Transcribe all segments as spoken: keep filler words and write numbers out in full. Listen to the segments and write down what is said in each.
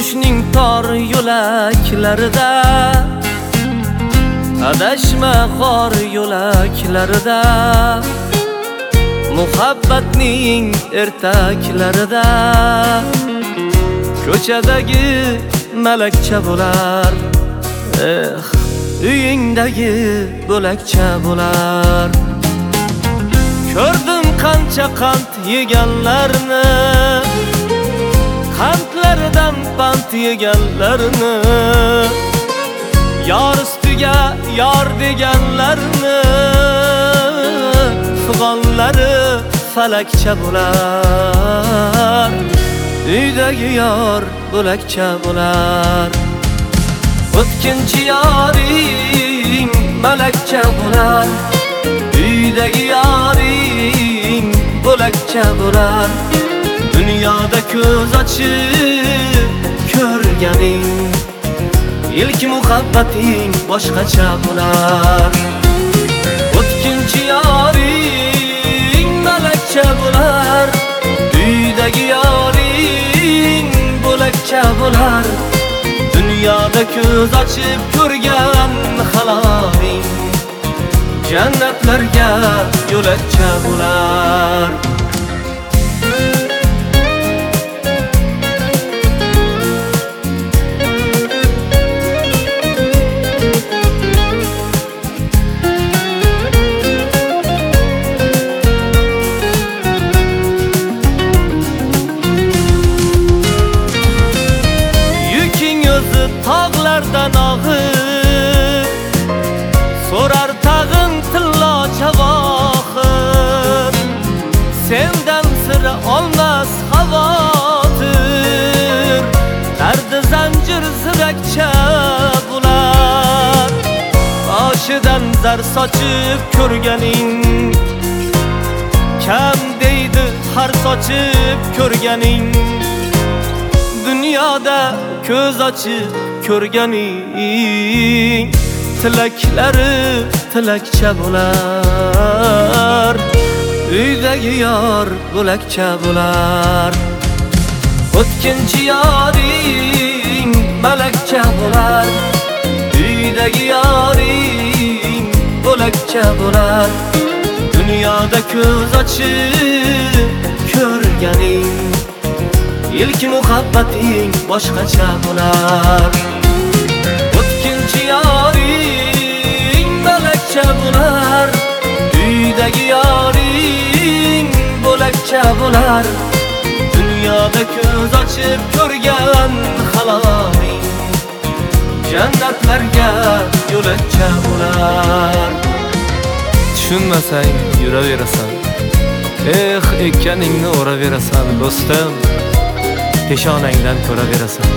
turmushning tor yo'laklarida, adashma xor yo'laklarida, muhabbatning ertaklarida ko'chadagi malakcha bo'lar, eh, uyingdagi bo'lakcha bo'lar. Ko'rdim qancha qand yeganlarni, qandlaridan pand yeganlarni, yor ustiga yor deganlarni, fig'onlari falakcha bo'lar, uydagi yor bo'lakcha bo'lar. O'tkinchi yoring malakcha bo'lar, uydagi yoring bo'lakcha bo'lar. Dunyoda ko'z ochib ko'rganing, ilk muhabbating boshqacha bo'lar. O'tkinchi yoring malakcha bo'lar, uydagi yoring bo'lakcha bo'lar. Dunyoda ko'z ochib ko'rgan haloling, jannatlarga yo'lakcha bo'lar. Tog'lardan og'ir so'rar tag'in tillo chavohir, sendan sira olmas xavotir. Dardi zanjir zirakcha bo'lar, boshidan zar sochib ko'rganing, kam deydi har sochib ko'rganing. Dunyoda ko'z ochib ko'rganing, tilaklari tilakcha bo'lar, uydagi yor bo'lakcha bo'lar. O'tkinchi yoring malakcha bo'lar, uydagi yoring bo'lakcha bo'lar. Dunyoda ko'z ochib ko'rganing, ilk muhabbating boshqacha bo'lar. O'tkinchi yoring malakcha bo'lar, uydagi yoring bo'lakcha bo'lar. Dunyoda ko'z ochib ko'rgan haloling, jannatlarga yo'lakcha bo'lar. Tushunmasang yuraverasan, eh, ekkaningni o'raverasan do'stim, peshonangdan ko'raverasan.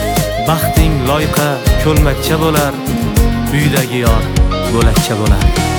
Baxting loyqa ko'lmakcha bo'lar, uydagi yor bo'lakcha bo'lar.